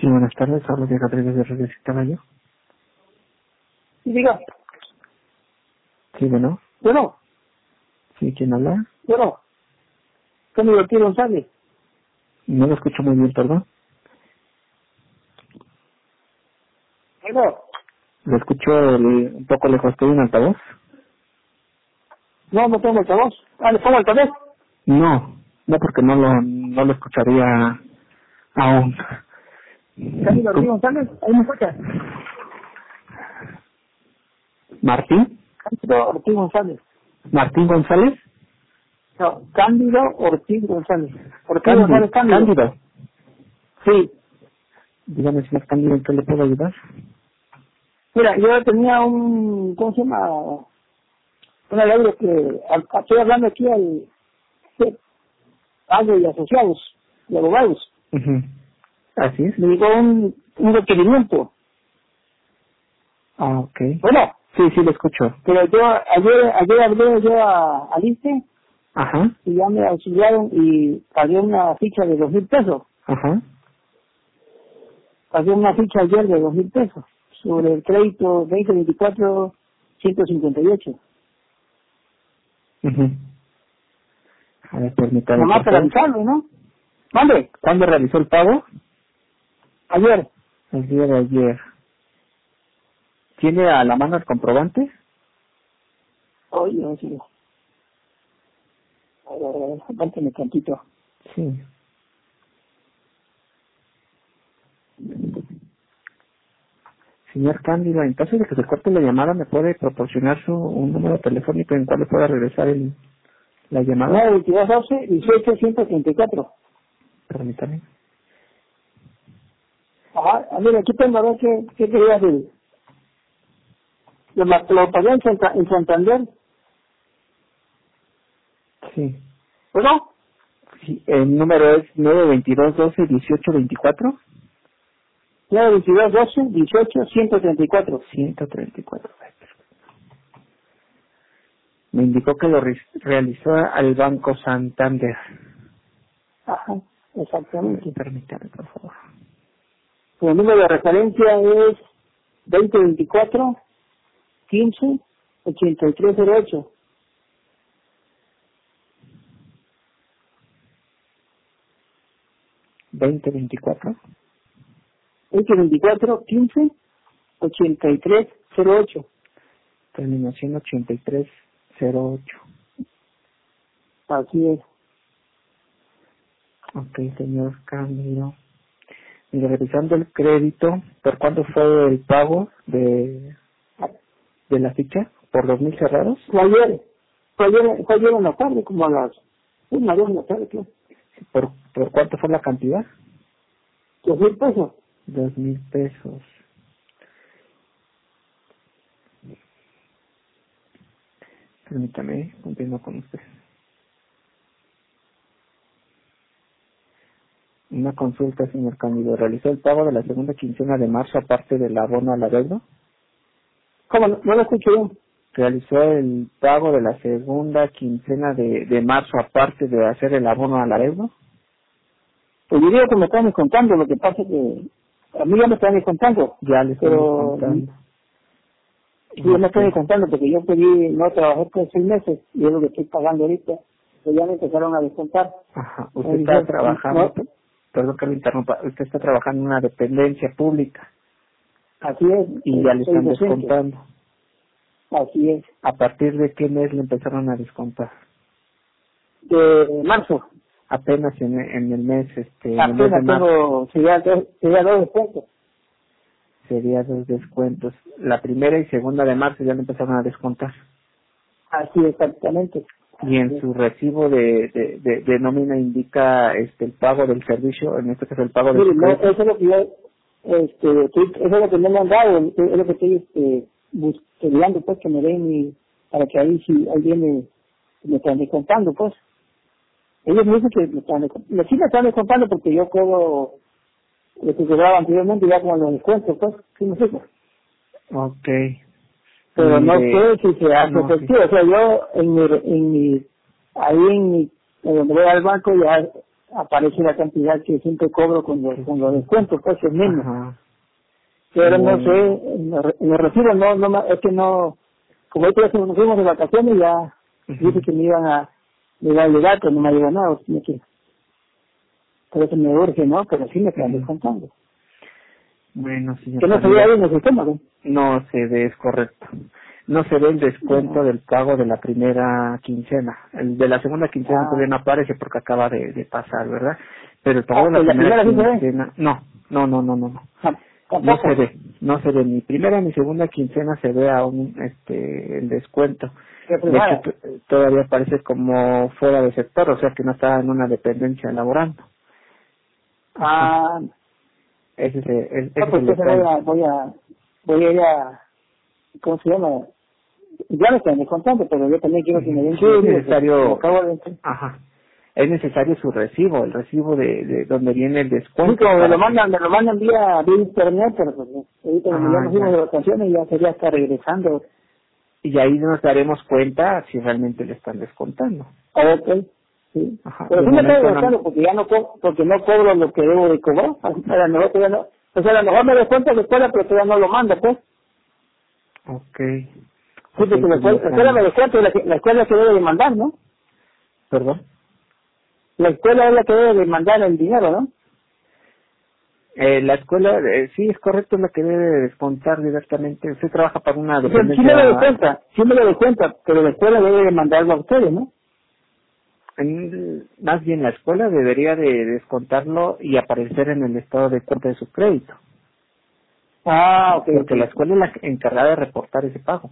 Sí, buenas tardes. Hablo de Rodríguez de Rodríguez Caballo. Y diga, Sí, bueno. bueno, Sí, ¿quién habla? ¿qué me divertido González? No lo escucho muy bien, perdón. Bueno, Lo escucho un poco lejos. ¿Estoy en altavoz? no tengo altavoz. ¿Le pongo altavoz? No, porque no lo escucharía aún. Cándido Ortiz González, ahí me escucha. ¿Martín? Cándido Ortiz González. ¿Martín González? No, Cándido Ortiz González. Ortiz González Cándido. Sí. Dígame, señor Cándido, ¿en qué le puedo ayudar? Mira, yo tenía ¿cómo se llama? Una ley que, estoy hablando aquí algo de asociados, de abogados. Ujú. Así es. Me llegó un requerimiento. Ah, ok. Bueno, Sí, lo escucho. pero yo ayer hablé yo al INSE Ajá, y ya me auxiliaron y pagué una ficha de 2,000 pesos. ajá. Pagué una ficha ayer de 2,000 pesos sobre el crédito 2024-158. Ujú. A ver, permítame, Nomás por para favor. avisarlo, ¿no? Mande, ¿Cuándo realizó el pago? ayer. El día de ayer. ¿Tiene a la mano el comprobante? Oye, no sé. A ver, aguántame tantito. Sí. Señor Cándido, en caso de que se corte la llamada, ¿me puede proporcionar un número telefónico en cual le pueda regresar la llamada? 922-12-18-134. Permítame. Ajá, a ver, aquí tengo a ver qué quería decir. Lo pagué en Santander. Sí. ¿Bueno? Sí, el número es 922-12-18-24. 922-12-18-134. 134. Me indicó que lo realizó al Banco Santander. Ajá, exactamente. Permítame, por favor. El número de referencia es 2024-15-8308. 2024. 2024-15-8308. Terminación 8308. Así es. Ok, señor Cándido. Mire, revisando el crédito, ¿por cuánto fue el pago de la ficha? ¿Por 2,000 cerrados? Fue ayer en la tarde, como a las 1 de la tarde, creo. ¿Por cuánto fue la cantidad? 2,000 pesos. 2,000 pesos. Permítame, continúo con usted. Una consulta, señor Cándido. ¿Realizó el pago de la segunda quincena de marzo aparte del abono al adeudo? ¿Cómo? No lo escucho bien. ¿Realizó el pago de la segunda quincena de marzo aparte de hacer el abono al adeudo? Pues yo digo que me están descontando, lo que pasa es que a mí ya me están descontando. Ya le están Pero descontando. yo me estoy Ok. descontando porque yo pedí no trabajar por 6 meses y es lo que estoy pagando ahorita. Pero ya me empezaron a descontar. Ajá. Me Usted está dijeron, trabajando, no, perdón que lo interrumpa, usted está trabajando en una dependencia pública así es, y ya le soy están docente. descontando. Así es. ¿A partir de qué mes le empezaron a descontar? De marzo. Apenas en el mes, en el mes de Apenas marzo. tengo, sería dos descuentos. Sería 2 descuentos. La primera y segunda de marzo ya le empezaron a descontar. Así exactamente. Y en su recibo de nómina indica el pago del servicio, en este caso el pago de Mire, su no, crédito. eso es lo que yo, eso es lo que no me han dado, es lo que estoy, estudiando, pues, que me den para que ahí, si alguien me están descontando, pues. Ellos me dicen que sí me están descontando porque yo cobro lo que cobraba anteriormente ya con los descuentos, pues, sí me explico. Ok. Pero no Mire, sé si se hace no, sí. efectivo, o sea, yo en donde voy al banco ya aparece la cantidad que siempre cobro con los descuentos, pues es menos. Ajá. Pero no sé, en los recibos es que no, como ahorita ya nos fuimos de vacaciones ya dije que me iba a llegar, pero no me ha llegado nada, tiene que, por eso me urge, ¿no? Pero sí me están descontando. Bueno, señor. Que no se ve ahí en el sistema, ¿no? No se ve, es correcto. No se ve el descuento del pago de la primera quincena. El de la segunda quincena todavía no aparece porque acaba de pasar, ¿verdad? Pero el pago de la primera quincena, no. No se ve ni primera ni segunda quincena se ve aún el descuento. De hecho, todavía aparece como fuera de sector, o sea que no está en una dependencia laborando. Ese es el detalle. Voy a ir a, ¿cómo se llama? Ya me están descontando, pero yo también quiero que me den. Sí, es necesario. Ajá. Es necesario su recibo, el recibo de donde viene el descuento. Sí, como me lo mandan vía internet, pero pues ahorita ya nos fuimos de vacaciones y ya sería estar regresando. Y ahí nos daremos cuenta si realmente le están descontando. Ok, sí. Ajá. Pero sí me estoy descontando porque ya no cobro lo que debo de cobrar. A lo mejor todavía no, o sea, a lo mejor me descuento de la escuela, pero todavía no lo mando, pues. Ok. Sí, porque la escuela me descuento, la escuela que debe de mandar, ¿no? ¿Perdón? La escuela es la que debe de mandar el dinero, ¿no? La escuela, sí, es correcto, es la que debe descontar directamente. Usted trabaja para una dependencia. Sí me lo descuenta, pero la escuela debe de mandarlo a ustedes, ¿no? Más bien la escuela debería de descontarlo y aparecer en el estado de cuenta de su crédito. Ok. Porque la escuela es la encargada de reportar ese pago.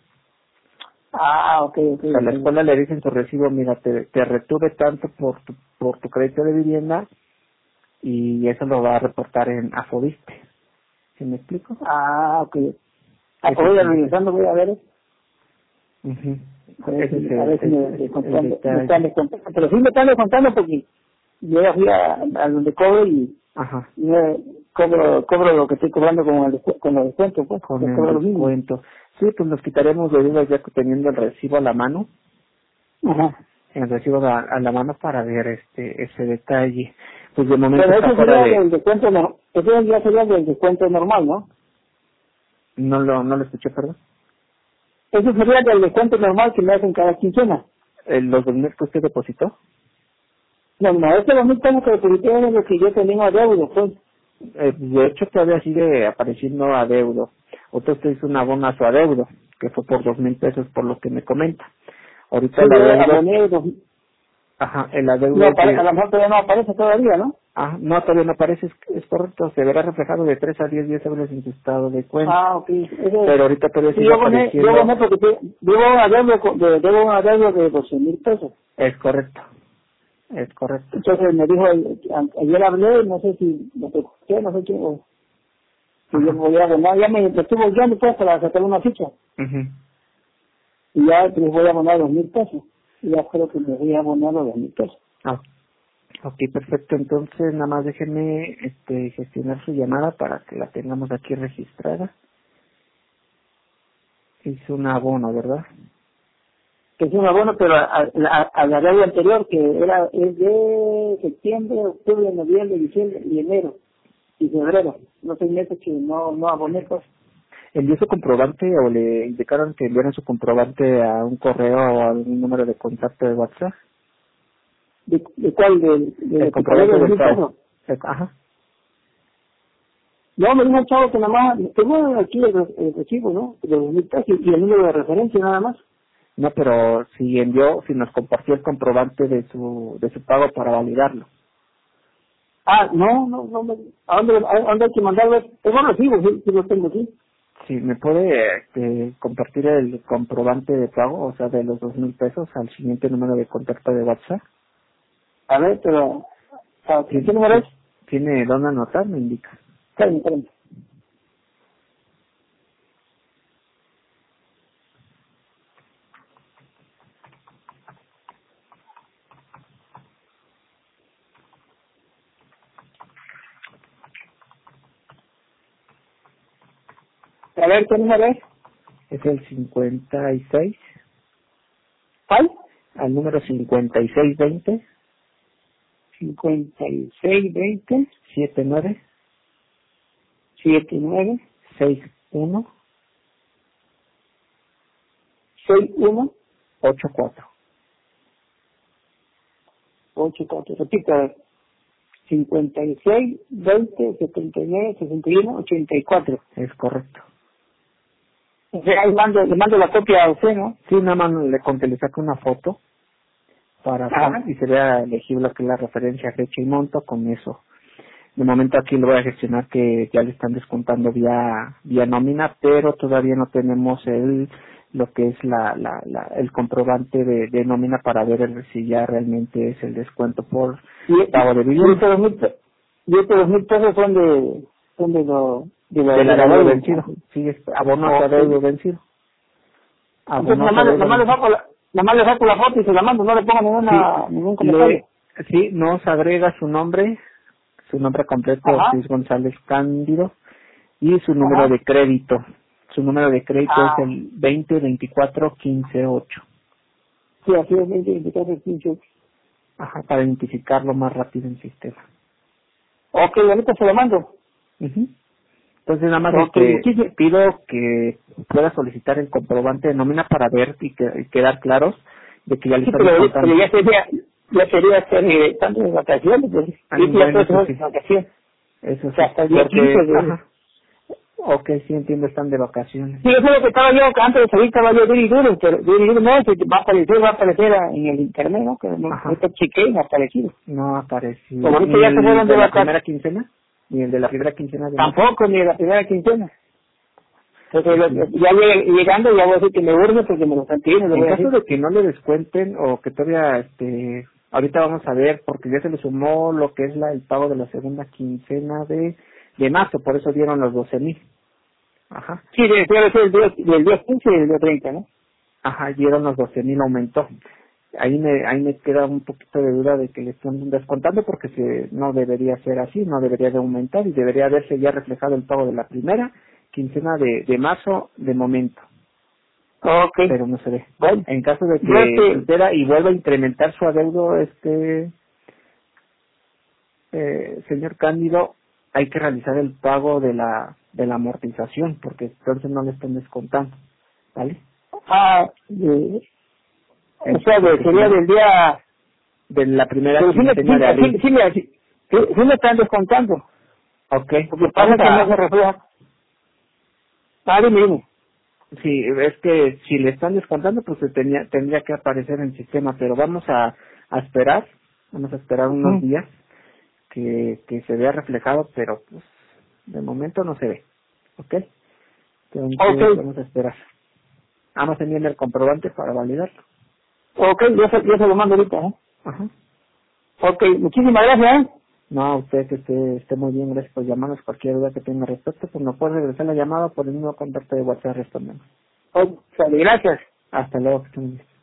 Ok. O sea, la escuela le dice en su recibo, mira, te retuve tanto por tu crédito de vivienda y eso lo va a reportar en Afodiste. ¿Sí me explico? Ok. Voy a revisando, voy a ver. A ver si me están descontando. Pero sí me están descontando porque yo ya fui a donde cobro y cobro lo que estoy cobrando con los descuentos, pues. Con el descuento. Sí, pues nos quitaremos de dudas ya que teniendo el recibo a la mano. El recibo a la mano para ver ese detalle. Pues de momento pero está eso fuera sería del descuento, eso ya sería del descuento normal, ¿no? No lo escuché, perdón. Eso sería del descuento normal que me hacen cada quincena. ¿Los 2,000 que usted depositó? No, ese 2,000 pesos que deposité es lo que yo tenía adeudo, pues. De hecho, todavía sigue apareciendo adeudo. Usted hizo un abono a su adeudo, que fue por 2,000 pesos, por lo que me comenta. Ahorita sí, el adeudo... el adeudo... No, a lo mejor todavía no aparece todavía, ¿no? No, todavía no aparece, es correcto. Se verá reflejado de 3 a 10 días hábiles en su estado de cuenta. Ok. Pero ahorita todavía sigue apareciendo... Yo aboné porque debo un adeudo de 12,000 pesos. Es correcto. Entonces me dijo, ayer hablé, no sé si no sé qué, si yo voy a abonar, ya me estuvo guiando pues para sacar una ficha. Y ya les voy a abonar 2,000 pesos. Y ya creo que me voy a abonar los 2,000 pesos. Ok, perfecto. Entonces, nada más déjenme gestionar su llamada para que la tengamos aquí registrada. Hizo un abono, ¿verdad? Que es un abono, pero a la deuda anterior, que es de septiembre, octubre, noviembre, diciembre y enero y febrero. No 6 meses que no aboné, pues. ¿Envió su comprobante o le indicaron que enviaran su comprobante a un correo o a algún número de contacto de WhatsApp? ¿De cuál? ¿De comprobante del pago? No, me dijo el chavo que nada más, tengo aquí el recibo, ¿no? De 2,000 pesos y el número de referencia nada más. No, pero si nos compartió el comprobante de su pago para validarlo. No, ¿a dónde hay que mandarlo? Tengo recibo, sí lo tengo aquí. Sí, ¿me puede compartir el comprobante de pago, o sea, de los 2,000 pesos al siguiente número de contacto de WhatsApp? A ver, pero, ¿qué número es? ¿Tiene dónde anotar? Me indica. Espérame. A ver, ¿qué número es? Es el 56. ¿Cuál? Al número 5620. 5620 79 79 61 61 84. 84. Repito, a ver. 56 20 79 61 84. Es correcto. O sea, ahí le mando la copia a usted, ¿no? Sí, nada más con que le saque una foto para y se vea elegible que es la referencia, fecha y monto con eso. De momento aquí lo voy a gestionar que ya le están descontando vía nómina, pero todavía no tenemos lo que es el comprobante de nómina para ver si ya realmente es el descuento por pago de vivienda. Y estos 2,000 pesos son de del adeudo vencido. Sí, es abono a adeudo vencido. Entonces, nada más le saco la foto y se la mando, no le pongo ningún comentario. Sí, nos agrega su nombre completo, Ortiz González Cándido, y su número de crédito. Su número de crédito es el 2024-15-8. Sí, así es, 2024-15-8. Ajá, para identificarlo más rápido en el sistema. Ok, ahorita se lo mando. Entonces nada más pido que pueda solicitar el comprobante de nómina para ver y quedar claros de que ya le están descontando. Pero ya sería hacer tanto de vacaciones, pues. Vacaciones. Eso sí, hasta el día 15 Ok, sí entiendo, están de vacaciones. Sí, eso es lo que estaba yo, antes de salir estaba yo duro, pero no, va a aparecer en el internet, ¿no? Que no chequeé, no ha aparecido. No ha aparecido. Como ahorita ya se fueron de la primera quincena? Ni el de la primera quincena. Tampoco, ni de la primera quincena. Entonces, ya llegando, ya voy a decir que me urge porque me lo están pidiendo. En caso de que no le descuenten o que todavía, ahorita vamos a ver, porque ya se le sumó lo que es el pago de la segunda quincena de marzo, por eso dieron los 12,000. Ajá. Sí, debe ser del día 15 y del día 30, ¿no? Ajá, dieron los 12,000, aumentó. Ahí me queda un poquito de duda de que le están descontando porque no debería ser así, no debería de aumentar y debería haberse ya reflejado el pago de la primera quincena de marzo de momento. Okay. Pero no se ve. Bueno, en caso de que suceda y vuelva a incrementar su adeudo, señor Cándido, hay que realizar el pago de la amortización porque entonces no le están descontando, ¿vale? O sea, sería del día de la primera quincena de abril. Sí me están descontando. Okay. Porque pasa que no se refleja. Vale, mismo. Sí, es que si le están descontando, pues tendría que aparecer en el sistema, pero vamos a esperar unos días que se vea reflejado, pero pues de momento no se ve. ¿Ok? Entonces vamos a esperar. Vamos a enviar el comprobante para validarlo. Ok, yo se lo mando ahorita, ¿eh? Ajá. Ok, muchísimas gracias, ¿eh? No, usted que esté muy bien, gracias por llamarnos. Cualquier duda que tenga respecto, pues nos puede regresar la llamada por el mismo contacto de WhatsApp, respondemos. Gracias. Hasta luego, que estén bien.